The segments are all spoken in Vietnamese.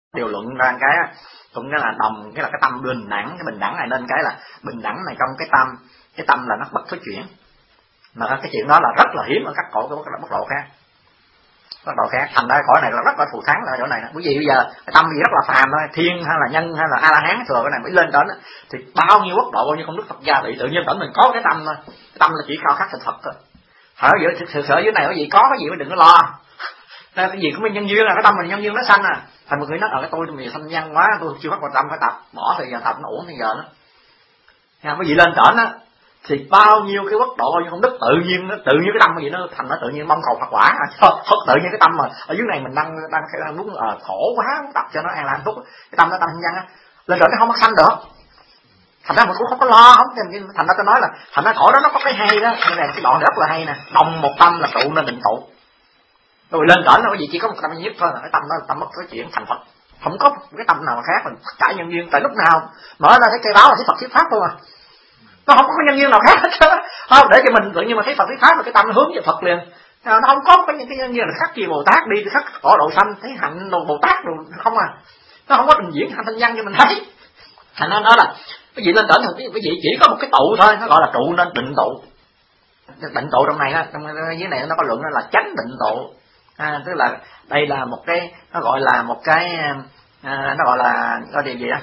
điều luận ra cái cũng cái là đồng, cái là cái tâm bình đẳng, cái bình đẳng này nên cái là bình đẳng này trong cái tâm là nó bất thối chuyển, mà cái chuyện đó là rất là hiếm ở các cõi bất độ khác. Bất độ khác thành ra cõi này là rất là thù thắng ở chỗ này. Bởi vì bây giờ cái tâm gì rất là phàm thôi, thiên hay là nhân hay là a la hán thừa cái này mới lên đến thì bao nhiêu quốc độ, bao nhiêu công đức Phật gia bị tự nhiên tỉnh mình có cái tâm thôi. Cái tâm là chỉ khao khát thành Phật thôi. Ở giữa thực sự dưới này có gì có cái gì mới đừng có lo. Cái gì cũng có nhân duyên, là cái tâm mình nhân duyên nó sanh à. Thành một người nói ở cái tôi mình sanh nhân quá, tôi chưa bắt vào tâm phải tập, bỏ thời giờ tập nó uổng thời giờ đó. Nha, cái gì lên trển á thì bao nhiêu cái quốc độ, bao nhiêu công đức tự nhiên cái tâm cái gì nó thành nó tự nhiên mong cầu Phật quả. Tự nhiên cái tâm mà ở dưới này mình đang muốn khổ quá, muốn tập cho nó an lạc hạnh phúc, cái tâm nó tâm nhân á, lên trển nó không có sanh được. Thành ra mình cũng không có lo, thành ra tôi nói là thành ra cõi đó nó có cái hay đó, đây là cái đoạn rất là hay nè, đồng một tâm là trụ nên định tụ. Rồi lên trển nó cái gì chỉ có một tâm duy nhất thôi, là cái tâm đó là tâm mất cái chuyện thành Phật, không có cái tâm nào mà khác. Mình tất cả nhân duyên, tại lúc nào mở ra thấy cây báo là thấy Phật thuyết pháp thôi mà, nó không có nhân duyên nào khác hết trơn. Không để cho mình tự nhiên mà thấy Phật thuyết pháp là cái tâm nó hướng về Phật liền. Nó không có những cái nhân duyên là khắc gì Bồ Tát đi khắc cõi độ sanh thấy hạnh đồ Bồ Tát rồi không à, nó không có trình diễn hạnh thanh văn cho mình thấy. Thành ra nó là cái gì lên trển thì cái gì chỉ có một cái tụ thôi, nó gọi là trụ nên định tụ. Định tụ trong này đó, trong dưới này nó có luận là chánh định tụ. Tức là đây là một cái, nó gọi là một cái, nó gọi là có điều gì đó,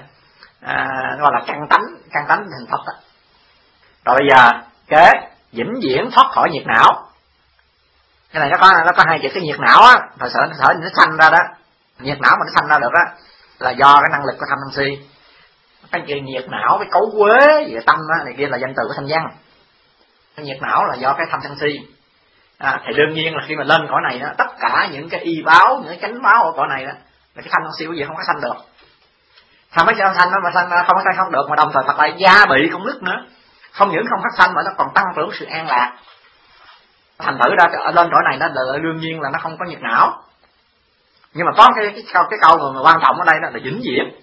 nó gọi là căn tánh thành Phật đó. Rồi bây giờ kế vĩnh viễn thoát khỏi nhiệt não. Cái này nó có hai chữ, cái nhiệt não á, thời sở nó sanh ra đó, nhiệt não mà nó sanh ra được á là do cái năng lực của tham sân si. Cái chữ nhiệt não, cái cấu quế về tâm á này kia là danh từ của thanh văn. Cái nhiệt não là do cái tham sân si. Thì đương nhiên là khi mà lên cõi này đó, tất cả những cái y báo, những cái chánh báo ở cõi này đó là cái tham sân si của gì không có sanh được. Tham mấy sanh nó mà sanh không có sanh không được, mà đồng thời Phật lại gia bị công đức nữa. Không những không phát sanh mà nó còn tăng trưởng sự an lạc. Thành thử ra lên cõi này đó là đương nhiên là nó không có nhiệt não. Nhưng mà có cái câu mà quan trọng ở đây đó là vĩnh viễn.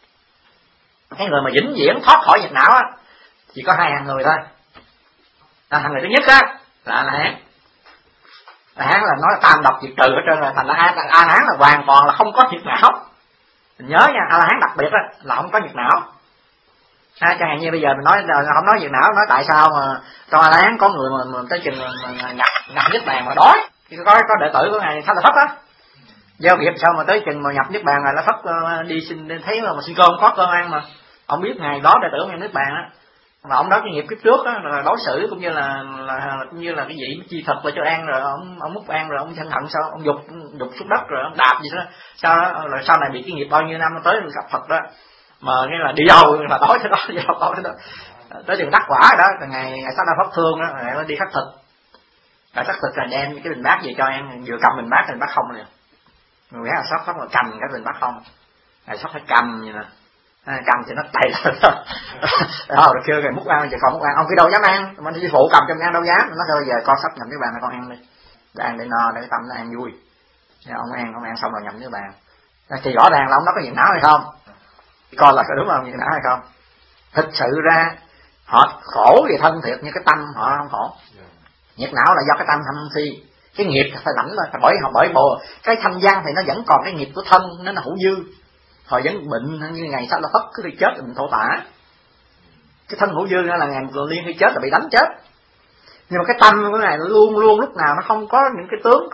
Cái người mà vĩnh viễn thoát khỏi nhiệt não á chỉ có hai hàng người thôi. Hàng người thứ nhất á là A La Hán. A La Hán là nói tam độc diệt trừ ở trên rồi, thành ra A La Hán là hoàn toàn là không có nhiệt não. Mình nhớ nha, A La Hán đặc biệt á là không có nhiệt não. Chẳng hạn như bây giờ mình nói không nói nhiệt não, nói tại sao mà trong A La Hán có người mà tới chừng nhập niết bàn mà đói. Có đệ tử của ngài Thanh Là Phất á, do việc sao mà tới chừng mà nhập niết bàn là Phất đi xin thấy mà xin cơm có cơm ăn mà ông biết ngày đó đệ tử ngài niết bàn á, mà ông đó cái nghiệp kiếp trước á là đối xử cũng như là cái gì chi thật là cho ăn, rồi ông múc ăn rồi ông sân hận sao ông đục xuống đất rồi ông đạp gì đó, rồi sau này bị cái nghiệp bao nhiêu năm tới gặp Phật đó mà nghe là đi đâu là đói tới đó tới chừng đắc quả đó, ngày Sát Đa Phất thương đó nó đi khắc thực, khắc thực là đem cái bình bát về cho ăn, vừa cầm bình bát không liền, người ghé là sắp mà cầm cái bình bát không, ngày sắp phải cầm vậy nè. Cầm thì nó tày rồi kêu kìa múc ăn, giờ còn múc ăn ông cái đâu dám ăn, mà đi phụ cầm cho ăn đâu dám, nó thôi giờ con sắp nhậm cái bàn này con ăn đi, để ăn để no để cái tâm nó ăn vui, ông ăn xong rồi nhậm cái bàn, thì rõ ràng là ông đó có nhiệt não hay không, coi là có đúng không, nhiệt não hay không. Thực sự ra họ khổ về thân thiệt nhưng cái tâm họ không khổ. Nhiệt não là do cái tâm tham si, cái nghiệp phải lãnh là bởi bộ cái thanh văn thì nó vẫn còn cái nghiệp của thân nó là hữu dư. Hồi vẫn bệnh như ngày Sát Đa Phất cứ đi chết là mình thổ tả, cái thân hữu dư là ngày một liên khi chết là bị đánh chết. Nhưng mà cái tâm của này luôn luôn lúc nào nó không có những cái tướng,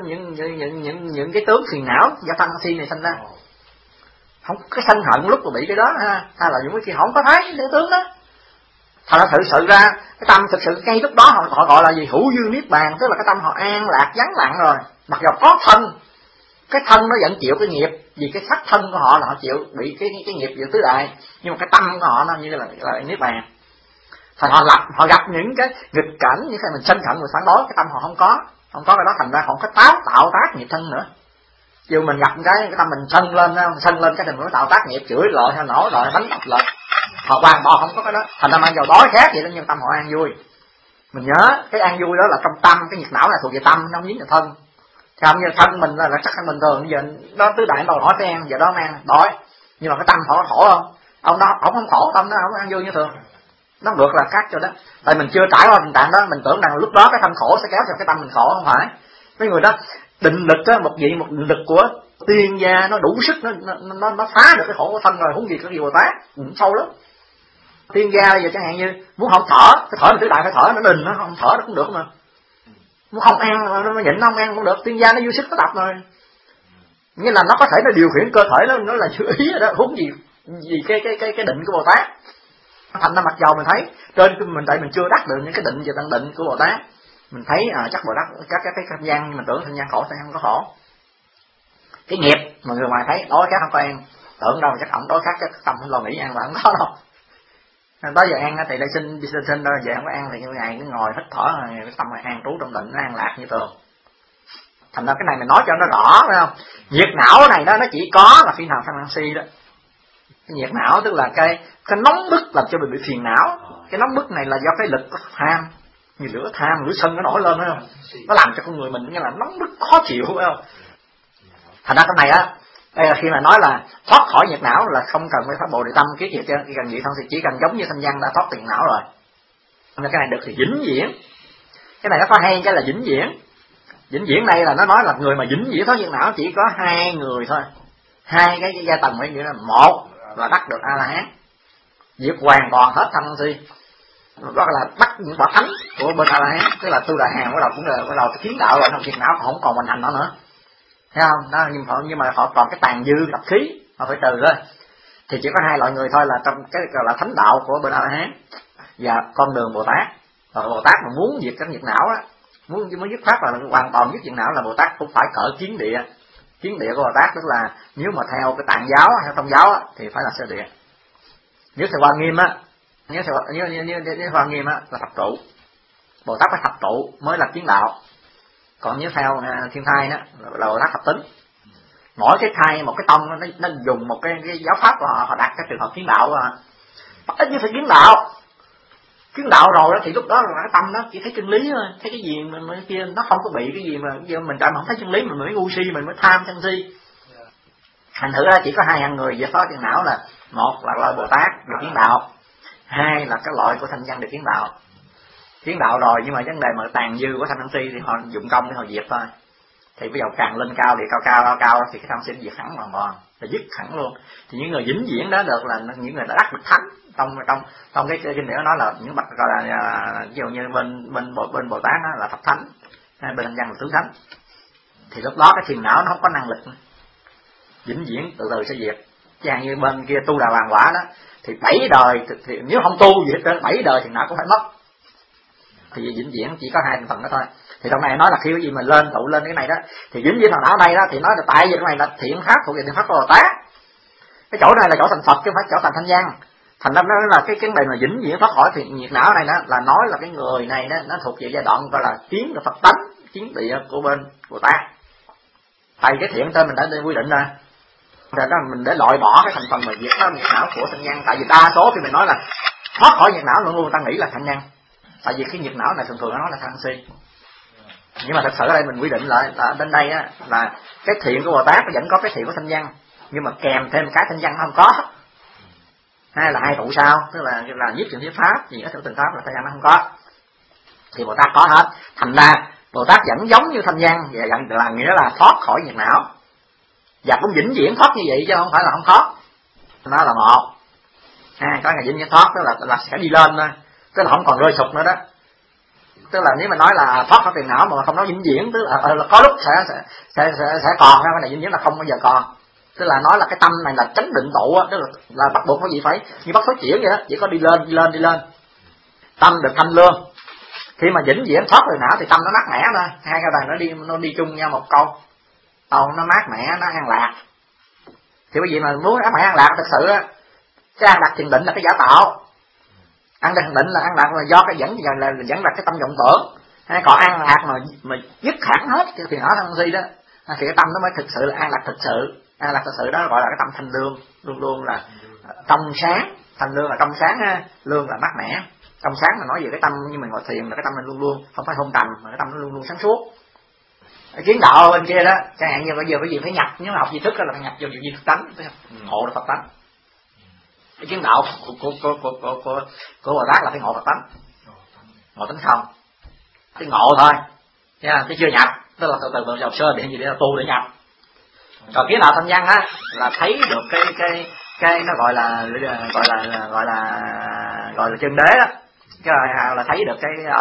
những cái tướng phiền não do thân si này sinh ra, không cái sân hận lúc mà bị cái đó hay là những cái kia không có thấy cái tướng đó. Thật ra thực sự ra cái tâm thực sự ngay lúc đó họ gọi là gì, hữu dư niết bàn, tức là cái tâm họ an lạc vắng lặng rồi, mặc dù có thân, cái thân nó vẫn chịu cái nghiệp, vì cái sắc thân của họ là họ chịu bị cái nghiệp dự tứ đại, nhưng mà cái tâm của họ nó như là niết bàn. Thành họ gặp những cái nghịch cảnh như thế mình sân hận mình phản đối, cái tâm họ không có cái đó, thành ra họ không có tạo tác nghiệp thân nữa. Dù mình gặp cái tâm mình sân lên cái mình mới tạo tác nghiệp, chửi lội hay nổ lội đánh đập lại, họ hoàn toàn không có cái đó. Thành ra mang vào đói khác vậy đó, nhưng tâm họ an vui. Mình nhớ cái an vui đó là trong tâm, cái nhiệt não là thuộc về tâm, nó không dính vào thân. Không như thân mình là chắc thân bình thường, bây giờ đó tứ đại đòi hỏi phải ăn, giờ đó ăn đói, nhưng mà cái tâm họ khổ không? Ông đó ông không khổ, tâm nó không ăn vui như thường, nó được là khác cho đó. Tại mình chưa trải qua tình trạng đó, mình tưởng rằng lúc đó cái thân khổ sẽ kéo theo cái tâm mình khổ, không phải. Mấy người đó định lực á, một định lực của Tiên gia nó đủ sức, nó phá được cái khổ của thân rồi, huống gì cái gì Bồ Tát sâu lắm. Tiên gia bây giờ chẳng hạn như muốn không thở, cái thở là tứ đại phải thở, nó đình nó không thở nó cũng được mà. Muốn không ăn nó nhịn không ăn cũng được, tiên gia nó dư sức nó tập rồi. Nghĩa là nó có thể nó điều khiển cơ thể nó là chữ ý rồi đó, huống gì cái định của Bồ Tát. Thành ra mặc dầu mình thấy trên mình tại mình chưa đắc được những cái định về tăng định của Bồ Tát, mình thấy chắc Bồ Tát các cái tham gian, nhưng mình tưởng tham gian khổ, tham gian không có khổ. Cái nghiệp mà người ngoài thấy đói khát không có ăn, tưởng đâu chắc ổng đói khát chắc tâm không lo nghĩ ăn mà không có đâu. Tới giờ ăn thì lại sinh rồi về không có ăn thì ngày cứ ngồi hít thở rồi cái tâm an trú trong định, nó an lạc như thường. Thành ra cái này mình nói cho nó rõ phải không? Nhiệt não này nó chỉ có là khi nào tham ăn si đó. Cái nhiệt não tức là cái nóng bức làm cho mình bị phiền não. Cái nóng bức này là do cái lực của tham, như lửa tham, lửa sân nó nổi lên phải không? Nó làm cho con người mình như là nóng bức khó chịu phải không? Thành ra cái này á, đây là khi mà nói là thoát khỏi nhiệt não là không cần phải phát Bồ Đề Tâm kiết gì chứ, cần gì không thì chỉ cần giống như thanh văn đã thoát nhiệt não rồi. Nên cái này được thì vĩnh viễn. Cái này nó có hay cái là vĩnh viễn. Vĩnh viễn này là nó nói là người mà vĩnh viễn thoát nhiệt não chỉ có hai người thôi. Hai cái giai tầng ấy nghĩa là một là đắc được A La Hán, diệt hoàn toàn hết tham sân si. Đó là bắt những quả thánh của bên A La Hán, tức là Tu Đà Hàn bắt đầu cũng là bắt đầu kiến đạo rồi, trong nhiệt não không còn hoành hành nó nữa. Thấy không? Đó, nhưng mà họ còn cái tàn dư độc khí, họ phải trừ thôi. Thì chỉ có hai loại người thôi là trong cái gọi là thánh đạo của bên A La Hán và con đường Bồ Tát. Và Bồ Tát mà muốn diệt cái nhiệt não á, muốn dứt khoát là hoàn toàn dứt nhiệt não là Bồ Tát cũng phải cỡ kiến địa. Kiến địa của Bồ Tát tức là nếu mà theo cái Tạng giáo hay Thông giáo á, thì phải là sơ địa. Nếu theo Hoa Nghiêm á, nếu Hoa Nghiêm á là thập trụ. Bồ Tát phải thập trụ mới là kiến đạo. Còn nếu theo Thiên Thai đó là Bồ Tát thập tính. Mỗi cái thai một cái tông nó dùng một cái giáo pháp của họ đặt cái trường hợp kiến đạo của họ. Ít nhất phải kiến đạo. Kiến đạo rồi đó thì lúc đó là cái tâm nó chỉ thấy chân lý thôi, thấy cái gì mà kia nó không có bị cái gì mà mình tại mà không thấy chân lý mình mới ngu si, mình mới tham sân si. Thành thử ra chỉ có hai hạng người về phó chân não là một là loại Bồ Tát được kiến đạo, hai là cái loại của thanh văn được kiến đạo. Kiến đạo rồi nhưng mà vấn đề mà tàn dư của tham sân si thì họ dụng công để họ diệt thôi. Thì bây giờ càng lên cao thì cao thì cái tham sân si diệt hẳn hoàn toàn, là dứt hẳn luôn. Thì những người vĩnh viễn đó được là những người đã đắc được thánh. Trong cái kinh điển nói là những bậc gọi là ví dụ như bên Bồ Tát đó là thập thánh, bên thanh văn là tứ thánh. Thì lúc đó cái thiền não nó không có năng lực nữa. Vĩnh viễn từ từ sẽ diệt. Chẳng như bên kia tu Đà Hoàng quả đó thì 7 đời thì nếu không tu gì hết trơn 7 đời thì não cũng phải mất. Thì vĩnh viễn chỉ có hai thành phần đó thôi. Thì trong này nói là khi cái gì mà lên tụ lên cái này đó thì vĩnh viễn thằng não đây đó thì nói là tại vì cái này là thiện pháp thuộc về thiện pháp của Bồ Tát. Cái chỗ này là chỗ thành Phật chứ không phải chỗ thành thanh văn. Thành ra nó là cái đề mà vĩnh viễn thoát khỏi thì nhiệt não này đó là nói là cái người này đó nó thuộc về giai đoạn gọi là kiến được Phật tánh, kiến địa của bên Bồ Tát. Tại cái thiện tên mình đã quy định rồi. Rồi đó mình để loại bỏ cái thành phần mà diệt nó nhiệt não của thanh văn. Tại vì đa số khi mình nói là thoát khỏi nhiệt não luôn ta nghĩ là thanh văn. Tại vì cái nhiệt não này thường nó nói là tham si. Nhưng mà thật sự ở đây mình quy định lại là bên đây á là cái thiện của Bồ Tát vẫn có cái thiện của thanh văn, nhưng mà kèm thêm cái thanh văn không có. Hay là hai trụ sao, tức là nhiếp trượng thiết pháp, gì ở thượng tình pháp là thanh văn nó không có. Thì Bồ Tát có hết. Thành ra Bồ Tát vẫn giống như thanh văn, vậy là nghĩa là thoát khỏi nhiệt não. Và cũng vĩnh viễn thoát như vậy chứ không phải là không thoát. Nó là một. Có ngày vĩnh viễn thoát tức là sẽ đi lên thôi, tức là không còn rơi sụp nữa đó. Tức là nếu mà nói là thoát khỏi phiền não mà không nói vĩnh viễn, tức là có lúc sẽ còn, cái này vĩnh viễn là không bao giờ còn. Tức là nói là cái tâm này là chánh định tụ á, tức là bắt buộc có gì phải như bắt phát triển vậy đó, chỉ có đi lên. Tâm được thanh lương. Khi mà vĩnh viễn thoát rồi não thì tâm nó mát mẻ thôi. Hai cái này nó đi chung nhau một câu. Nó mát mẻ, nó an lạc. Thì cái gì mà muốn an lạc thật sự á, cái an lạc thiền định là cái giả tạo. An lạc thiền định là an lạc là do cái dẫn là cái tâm vọng tưởng. Còn an lạc mà dứt hẳn hết thì ở thân si đó, thì cái tâm nó mới thực sự là an lạc thực sự. An lạc thực sự đó gọi là cái tâm thanh lương, luôn là trong sáng. Thanh lương là trong sáng ha, lương là mát mẻ. Trong sáng là nói về cái tâm, như mình ngồi thiền là cái tâm mình luôn không phải hôn trầm, mà cái tâm nó luôn sáng suốt. Kiến đạo bên kia đó, chẳng hạn như bây giờ cái gì phải nhập, nếu mà học di thức là phải nhập vào di thức tánh, ngộ được Phật tánh. Cái kiến đạo của Bồ Tát là phải ngộ Phật tánh, ngộ tánh không, cái ngộ thôi, chứ chưa nhập, tức là từ học sơ điện gì để tu để nhập. Còn kiến đạo thanh văn á là thấy được cái nó gọi là chân đế đó, cái là thấy được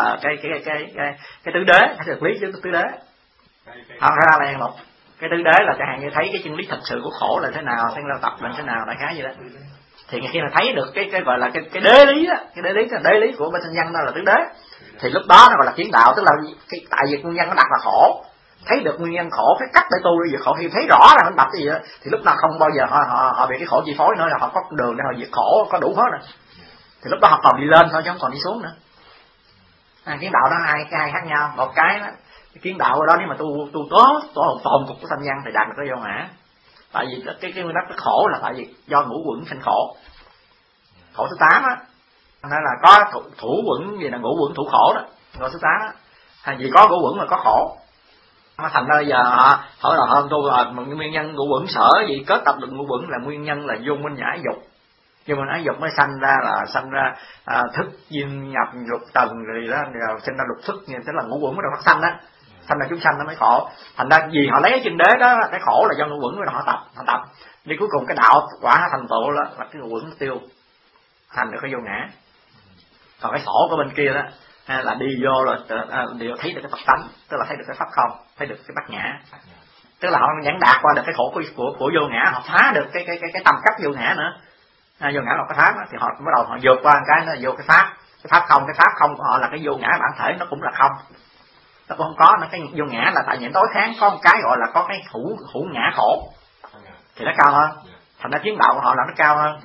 cái tứ đế, thấy được lý tứ đế. Không ra là một cái tứ đế là chẳng hạn như thấy cái chân lý thật sự của khổ là thế nào, xem là tập là thế nào, đại khái vậy đó. Thì khi mà thấy được cái gọi là cái đế lý đó, cái đế lý của bên thanh văn đó là tứ đế, thì lúc đó nó gọi là kiến đạo, tức là tại vì nguyên nhân nó đặt là khổ, thấy được nguyên nhân khổ, cái cách để tu để diệt khổ, thì thấy rõ là nó đập cái gì đó, thì lúc nào không bao giờ họ bị cái khổ chi phối nữa, là họ có đường để họ diệt khổ, có đủ hết rồi. Thì lúc đó họ còn đi lên thôi chứ không còn đi xuống nữa. Kiến đạo đó hai khác nhau. Một cái đó, cái kiến đạo đó nếu mà tu tốt, tồn cục của thanh văn thì đạt được cái vô ngã. Tại vì cái nguyên tắc cái khổ là tại vì do ngũ quẩn sinh khổ. Khổ thứ 8 á, nên là có thủ quẩn gì là ngũ quẩn thủ khổ đó, khổ thứ 8 á. Hay vì có ngũ quẩn mà có khổ. Thành ra giờ họ hỏi là hơn tu là nguyên nhân ngũ quẩn sở gì kết tập được ngũ quẩn là nguyên nhân là vô minh nhã dục. Nhưng mà ái dục mới sanh ra thức duyên nhập lục tầng rồi đó, rồi sinh ra lục thức, tức là ngũ quẩn bắt đầu phát sanh đó, sanh ra chúng sanh nó mới khổ. Thành ra vì họ lấy cái chân đế đó, cái khổ là do ngũ quẩn, rồi họ tập đi cuối cùng cái đạo quả thành tựu đó là cái ngũ quẩn nó tiêu, thành được cái vô ngã. Còn cái khổ của bên kia đó là đi vô rồi đều thấy được cái Phật tánh, tức là thấy được cái pháp không, thấy được cái bát nhã, tức là họ nhãn đạt qua được cái khổ của vô ngã, họ phá được cái tâm cấp vô ngã nữa. Vô ngã là cái pháp đó, thì họ bắt đầu họ vượt qua cái nó vô cái pháp không. Cái pháp không của họ là cái vô ngã bản thể, nó cũng là không, nó cũng không có. Nó cái vô ngã là tại những đối kháng có một cái gọi là có cái hữu ngã khổ thì nó cao hơn, thành ra kiến đạo của họ là nó cao hơn.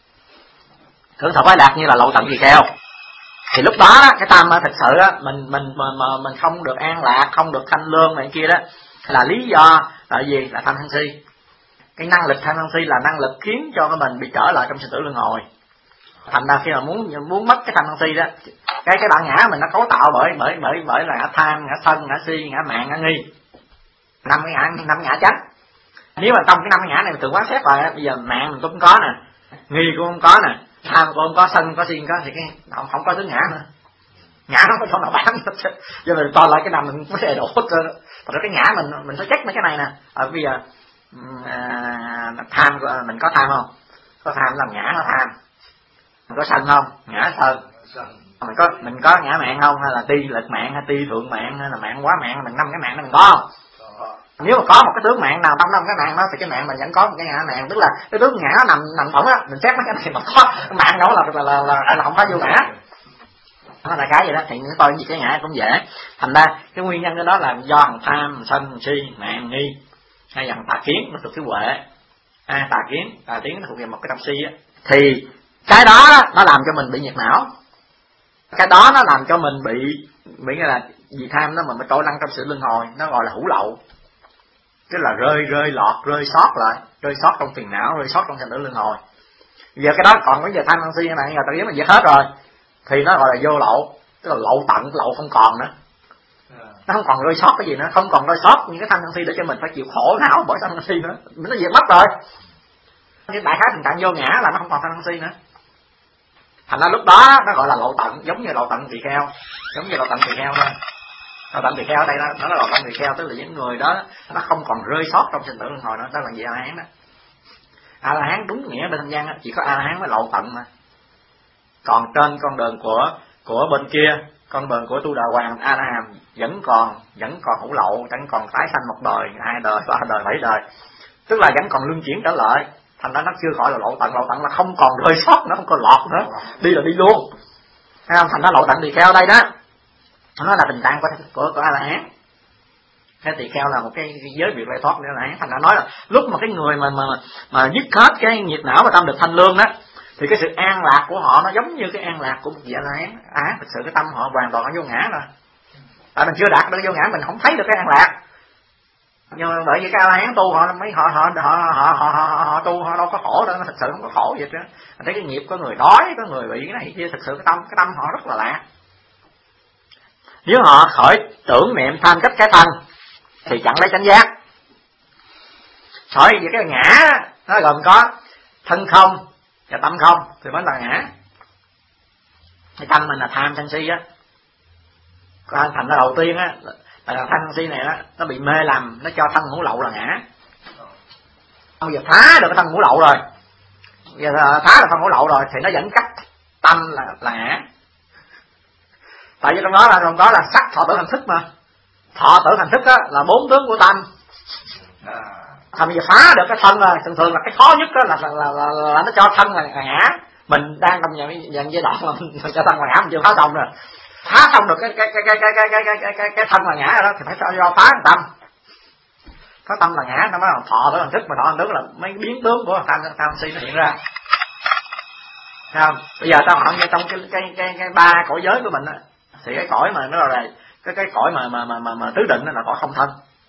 Hưởng thọ quái lạc như là lậu tận tỳ kheo, thì lúc đó cái tâm thật sự á, mình không được an lạc, không được thanh lương này kia đó, là lý do là gì? Là tham sân si. Cái năng lực tham sân si là năng lực khiến cho cái mình bị trở lại trong sinh tử luân hồi. Thành ra khi mà muốn mất cái tham sân si đó, cái bản ngã mình nó cấu tạo bởi là ngã tham, ngã sân, ngã si, ngã mạn, ngã nghi, năm cái ngã chánh. Nếu mà trong cái năm cái ngã này mình tự quán xét rồi, bây giờ mạn mình cũng không có nè, nghi cũng không có nè, tham cũng không có, sân có, si không có, thì cái không có thứ ngã nữa. Ngã nó không nào bán hết, cho nên toàn lại cái nào mình cũng sẽ đổ hết rồi. Rồi cái ngã mình phải check mấy cái này nè. Bây giờ tham mình có tham không? Có tham là ngã nó tham. Mình có sân không? Ngã sân. Mình có ngã mạng không? Hay là ti lực mạng, hay ti thượng mạng, hay là mạng quá mạng, mình 5 cái mạng đó mình có không? Nếu mà có một cái tướng mạng nào trong 5 cái mạng đó thì cái mạng mình vẫn có một cái ngã mạng, tức là cái tướng ngã nó nằm tổng á, mình xét mấy cái này mà có cái mạng đó là không phải vô ngã. Đó là cái vậy đó, thì nó coi gì cái ngã cũng dễ. Thành ra cái nguyên nhân đó là do thằng tham, sân, si, mạng, nghi, hay dần tà kiến nó thuộc cái huệ. Tà kiến nó thuộc về một cái tâm si á, thì cái đó nó làm cho mình bị nhiệt não, cái đó nó làm cho mình bị nghĩa là vì tham nó mà mới trỗi lăn trong sự luân hồi, nó gọi là hữu lậu, tức là rơi sót trong phiền não, rơi sót trong sinh tử luân hồi. Giờ cái đó còn cái giờ tham si này giờ tự nhiên mình diệt hết rồi thì nó gọi là vô lậu, tức là lậu tận, lậu không còn nữa, nó không còn rơi sót cái gì nữa, không còn rơi sót những cái tham si để cho mình phải chịu khổ não bởi tham si nữa, mình nó diệt mất rồi. Cái đại khái tình trạng vô ngã là nó không còn tham si nữa. Thành ra lúc đó nó gọi là lậu tận, giống như lậu tận tỳ kheo thôi. Lậu tận tỳ kheo ở đây nó là lậu tận tỳ kheo, tức là những người đó nó không còn rơi sót trong sinh tử luân hồi nữa, đó là gì? A La Hán đó. A La Hán đúng nghĩa bên thanh văn chỉ có A La Hán mới lậu tận mà. Còn trên con đường của bên kia, con đường của Tu Đà Hoàng, A La Hàm vẫn còn hữu lậu, vẫn còn tái sanh một đời, 2 đời, 3 đời, 7 đời, tức là vẫn còn luân chuyển trở lại. Thành ra nó chưa gọi là lậu tận là không còn rơi sót, nó không còn lọt nữa, đi là đi luôn. Thành ra lậu tận tỳ kheo đây đó, nó là tình trạng của A La Hán. Cái tỳ kheo là một cái giới biệt lệ thoát để A La Hán. Thành ra nói là lúc mà cái người mà dứt hết cái nhiệt não và tâm được thanh lương đó, thì cái sự an lạc của họ nó giống như cái an lạc của một vị A La Hán. Thực sự cái tâm họ hoàn toàn vô ngã rồi. Tại mình chưa đạt được vô ngã mình không thấy được cái an lạc. Nhưng mà bởi vì cái A La Hán tu họ tu họ đâu có khổ đâu, nó thật sự không có khổ vậy đó. Mình thấy cái nghiệp có người đói, có người bị cái này kia, thật sự cái tâm họ rất là lạ. Nếu họ khỏi tưởng niệm tham chấp cái thân thì chẳng lấy chánh giác. Hỏi về cái ngã nó gồm có thân không và tâm không thì mới là ngã. Cái tâm mình là tham sân si á. Còn thành ra đầu tiên á là tham sân si này đó, nó bị mê lầm, nó cho thân hữu lậu là ngã. bây giờ phá được cái thân ngũ lậu rồi, giờ phá được thân ngũ lậu rồi thì nó vẫn cách tâm là ngã. Tại vì trong đó là sắc thọ tưởng hành thức mà. Thọ tưởng hành thức á là 4 tướng của tâm. Bây giờ phá được cái thân rồi, thường là cái khó nhất đó là nó cho thân là ngã. Mình đang trong giai đoạn mà mình cho thân là ngã, mình chưa phá xong rồi. Phá xong được cái thân là ngã rồi đó thì phải do phá tâm. Phá tâm là ngã, nó mới là thọ tưởng hành thức, mà thọ hành thức là mấy biến tướng của tham si nó hiện ra. Không? Bây giờ tao hỏi trong cái ba cõi giới của mình á, thì cái cõi mà nó là cái cõi mà tứ định là cõi không thân.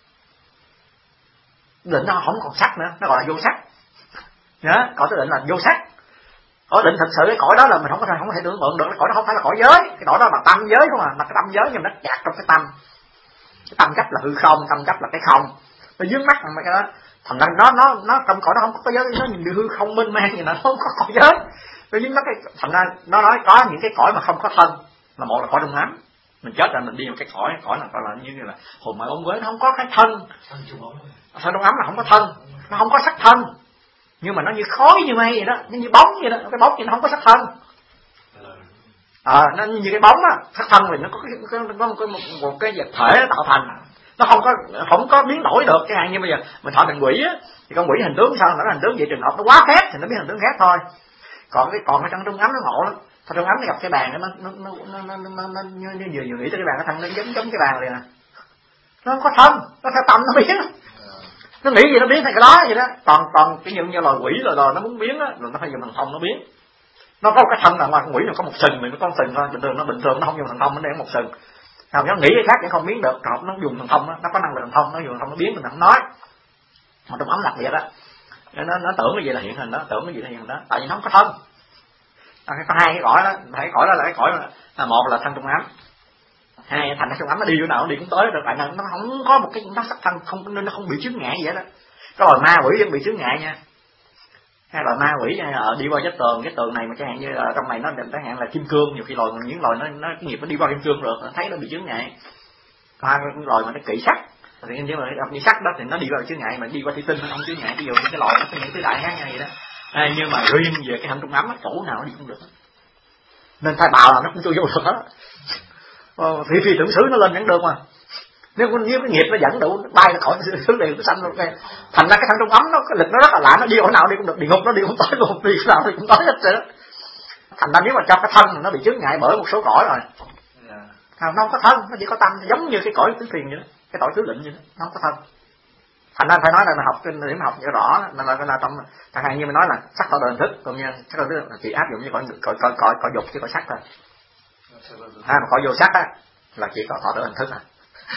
Định nó không còn sắc nữa, nó gọi là vô sắc. Nhớ, cõi tứ định là vô sắc. Cõi định thật sự cái cõi đó là mình không thể tưởng tượng được, cái cõi đó không phải là cõi giới, cái cõi đó là tâm giới không à, mà cái tâm giới nhưng nó chặt trong cái tâm. Cái tâm chấp là hư không, tâm chấp là cái không. Nó dướng mắt mà cái đó. Thành ra nó trong cõi đó không có cái giới, nó nhìn hư không mênh mang gì nó không có cõi giới. Nó dính mắc cái, thành ra nó nói có những cái cõi mà không có thân, là một là cõi đông ám, mình chết rồi mình đi một cái cõi là gọi là như là hồn mẹ ống quế, nó không có cái thân. Thân đông ám là không có thân, nó không có sắc thân, nhưng mà nó như khói như mây vậy đó, nó như bóng vậy đó, cái bóng vậy nó không có sắc thân. Nó như cái bóng á, sắc thân thì nó có một cái vật thể nó tạo thành, nó không có biến đổi được. Cái hàng như bây giờ mình thọ thành quỷ á, thì con quỷ hình tướng sao nó hình tướng vậy, trường hợp nó quá khác thì nó biến hình tướng khác thôi. Còn cái trong trung ấm nó ngộ lắm. Trong ấm nó gặp cái bàn nó như vừa nghĩ tới cái bàn, cái thân nó giống cái bàn liền nè. Nó không có thân, nó theo tâm nó biến. Nó nghĩ gì nó biến thành cái đó vậy đó. Còn cái như loài quỷ rồi nó muốn biến á, rồi nó phải dùng thần thông nó biến. Nó có cái thân là ngoài con quỷ nó có một sừng, mình nó có một sừng thôi, bình thường nó không dùng thần thông, nó để một sừng. Nó nghĩ cái khác để không biến được, còn nó dùng thần thông, nó có năng lực thần thông, nó dùng thần thông nó biến, mình không nói. Mà trong ấm đặc biệt đó, nó tưởng cái gì là hiện hình đó, tưởng cái gì là hiện hình đó, tại vì nó không có thân. Có hai cái cõi đó, cái cõi đó là cái cõi là một là thân trong ấm, hai thành trong ấm nó đi chỗ nào nó đi cũng tới được, tại nó không có một cái nó sắc thân, không nên nó không bị chướng ngại vậy đó. Cái loài ma quỷ vẫn bị chướng ngại nha. Hai loài ma quỷ đi qua cái tường này mà chẳng hạn như trong này nó chẳng hạn là kim cương, nhiều khi những loài nó cái nghiệp nó đi qua kim cương rồi, nó thấy nó bị chướng ngại. Còn hai loài mà nó kỵ sắt, thì như mà đi sắt đó thì nó đi qua chướng ngại, mà đi qua thủy tinh nó không chướng ngại. Ví dụ những cái loài nó có những thứ đại khác nhau vậy đó. Nhưng mà riêng về cái thân trong ấm chỗ nào nó đi cũng được, nên thay bào là nó cũng chưa vô được hết. Phi tưởng xứ nó lên vẫn được mà, nếu cái nghiệp nó dẫn đủ bay ra khỏi xứ đều nó xanh luôn. Thành ra cái thân trong ấm nó cái lực nó rất là lạ, nó đi chỗ nào đi cũng được, địa ngục nó đi cũng tới luôn, đi chỗ nào đi cũng tới hết rồi đó. Thành ra nếu mà cho cái thân nó bị chướng ngại bởi một số cõi rồi, nó không có thân, nó chỉ có tâm, giống như cái cõi tứ thiền vậy đó, cái cõi tứ định vậy đó, nó không có thân. Thành ra phải nói là học kinh điểm học cho rõ là trong chẳng hạn như mình nói là sắc thọ tưởng thức, còn như sắc thọ tưởng thức là chỉ áp dụng như cõi dục chứ cõi sắc thôi. Mà cõi vô sắc á là chỉ có thọ tưởng thức à.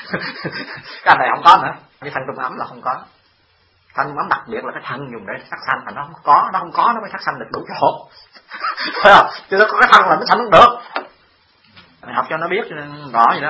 Cái này không có nữa, cái thân trung ấm là không có. Thân trung ấm đặc biệt là cái thân dùng để sắc sanh, mà nó không có nó mới sắc sanh được đủ chỗ. Phải không? Chứ nó có cái thân là nó sanh không được. Mày học cho nó biết rõ vậy đó.